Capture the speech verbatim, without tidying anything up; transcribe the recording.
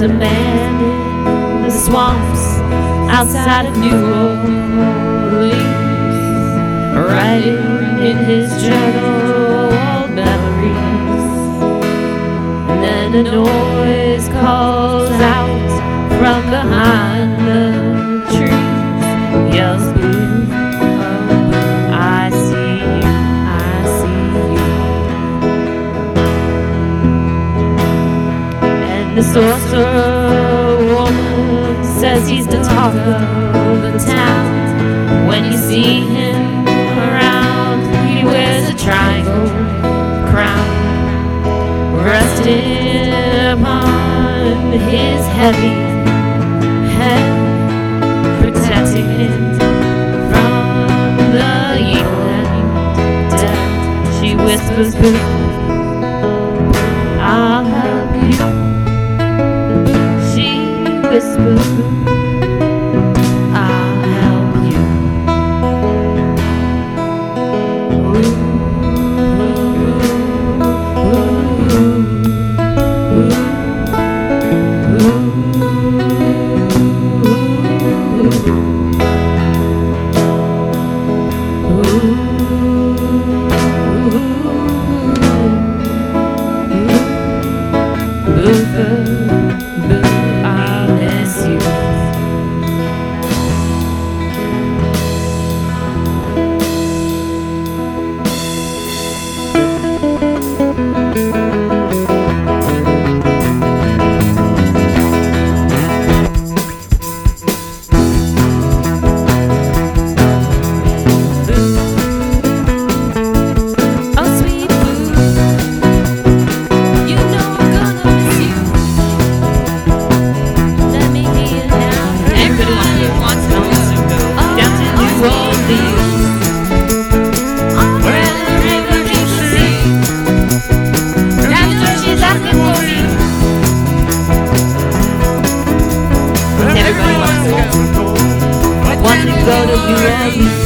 a man in the swamps outside of New Orleans, writing in his journal old memories. And then a noise calls out from behind the trees, yells blue, oh blue, I see you, I see you. And the sorcerer woman says he's the talk of the town. When you see him around, he wears a triangle crown, resting upon his heavy head, protecting him from the evil and death. She whispers, boo, I'll help you. She whispers, boo, I'll help you. Ooh, ooh, ooh, ooh, ooh. Everybody wants to go. Want to go to New Orleans.